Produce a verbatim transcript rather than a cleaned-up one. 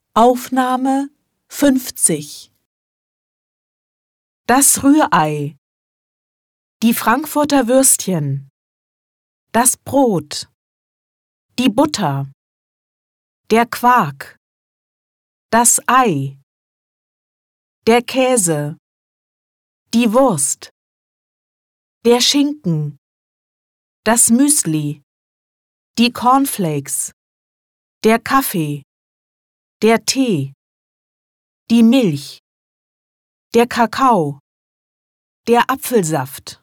Aufnahme fünfzig. Das Rührei, die Frankfurter Würstchen, das Brot, die Butter, der Quark, das Ei, der Käse, die Wurst, der Schinken, das Müsli, die Cornflakes, der Kaffee, der Tee, die Milch, der Kakao, der Apfelsaft.